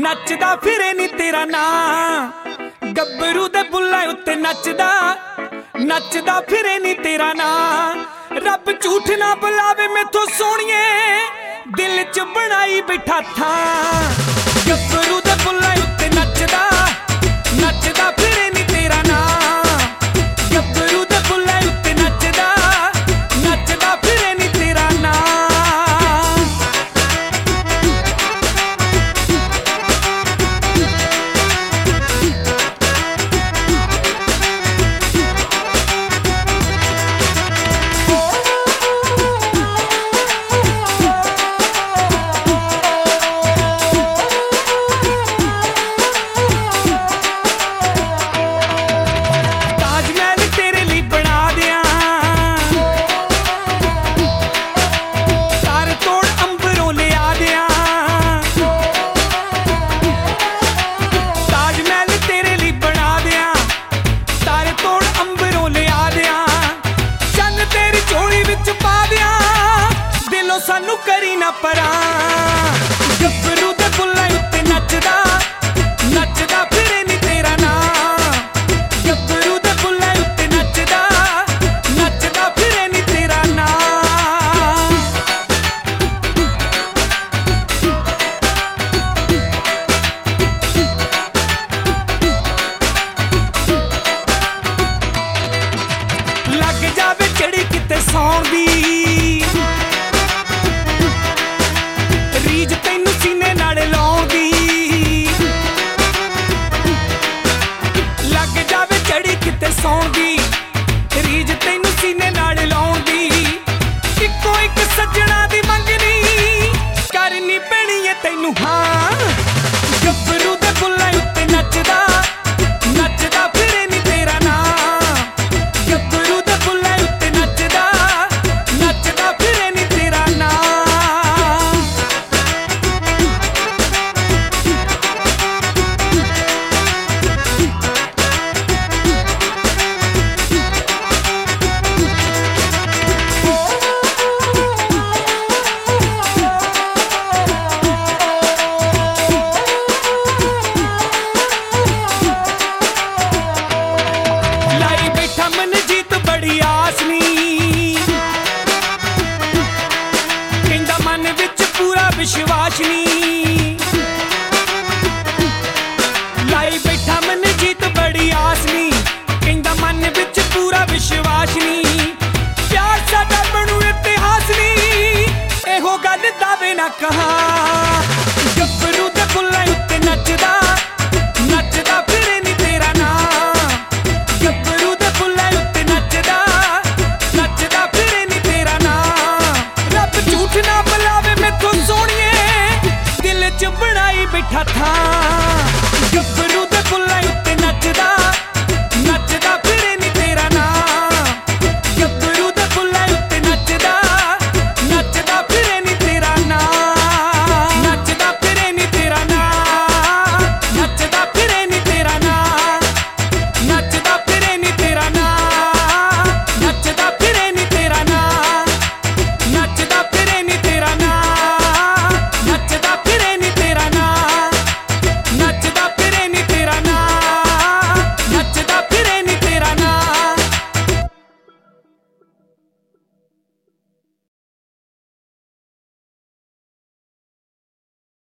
नचदा फिरे नी तेरा नां। गब्बरू दे बुल्लां उत्ते नचदा नचदा फिरे नी तेरा नां। रब झूठ ना बुलावे मैथों सोहणिए दिल च बनाई बैठा था। गब्बरू दे बुल्लां उत्ते नचदा नचदा फिरे नी तेरा नां। गब्बरू दे बुल्लां उत्ते नचदा नचदा फिरे नी तेरा नां। सानू करी ना परा। गब्बरू दे बुल्लां उत्ते नचदा नचदा फिरे नी तेरा नां। गब्बरू दे बुल्लां उत्ते नचदा नचदा फिरे नी तेरा नां। लग जावे चिड़ी किते सौण दी सौण दी रीज तैनू सीने नाल लाउण दी। इक्को इक सज्जणा दी मंगनी करनी पैणी ऐ तैनू हां। गब्बरू दे बुल्लां उत्ते नचदा नचदा फिरे नी तेरा नां। गब्बरू दे बुल्लां उत्ते नचदा नचदा फिरे नी तेरा नां। विश्वास नी लाई बैठा मन जीत बड़ी आस नी। कहंदा मन विच पूरा विश्वास नी। प्यार साडा बनू इतिहास नी एहो गल दावे ना कहा। गब्बरू दे बुल्लां उत्ते नचदा नचदा फिरे नी तेरा नां। गब्बरू दे बुल्लां उत्ते नचदा नचदा फिरे नी तेरा नां। रब झूठ ना बुलावे मैथों सोहणिए दिल च बनाई बैठा था। गब्बरू दे बुल्लां उत्ते नचदा